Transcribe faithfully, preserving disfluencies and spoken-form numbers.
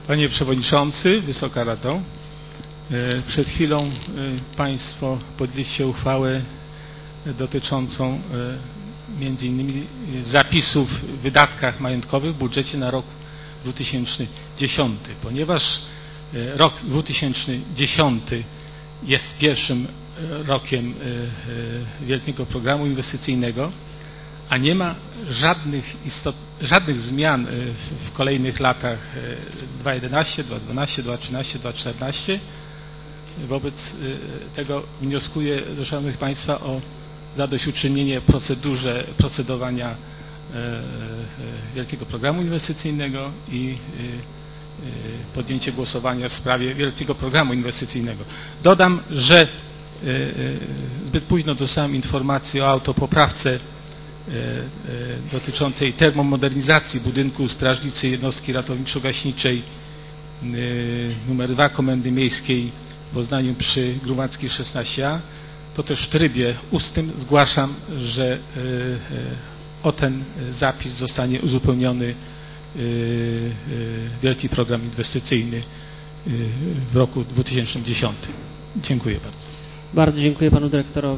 Panie Przewodniczący, Wysoka Rado, przed chwilą Państwo podjęliście uchwałę dotyczącą między innymi zapisów w wydatkach majątkowych w budżecie na rok dwa tysiące dziesiąty. Ponieważ rok dwa tysiące dziesiąty jest pierwszym rokiem Wielkiego Programu Inwestycyjnego, a nie ma żadnych, istot, żadnych zmian w, w kolejnych latach dwa tysiące jedenasty, dwa tysiące dwunasty, dwa tysiące trzynaście, dwa tysiące czternaście. Wobec tego wnioskuję do Szanownych Państwa o zadośćuczynienie procedurze procedowania Wielkiego Programu Inwestycyjnego i podjęcie głosowania w sprawie Wielkiego Programu Inwestycyjnego. Dodam, że zbyt późno dostałem informację o autopoprawce dotyczącej termomodernizacji budynku strażnicy jednostki ratowniczo-gaśniczej numer dwa Komendy Miejskiej w Poznaniu przy Grumackiej szesnaście A. To też w trybie ustnym zgłaszam, że o ten zapis zostanie uzupełniony Wielki Program Inwestycyjny w roku dwa tysiące dziesiątym. Dziękuję bardzo. Bardzo dziękuję panu dyrektorowi.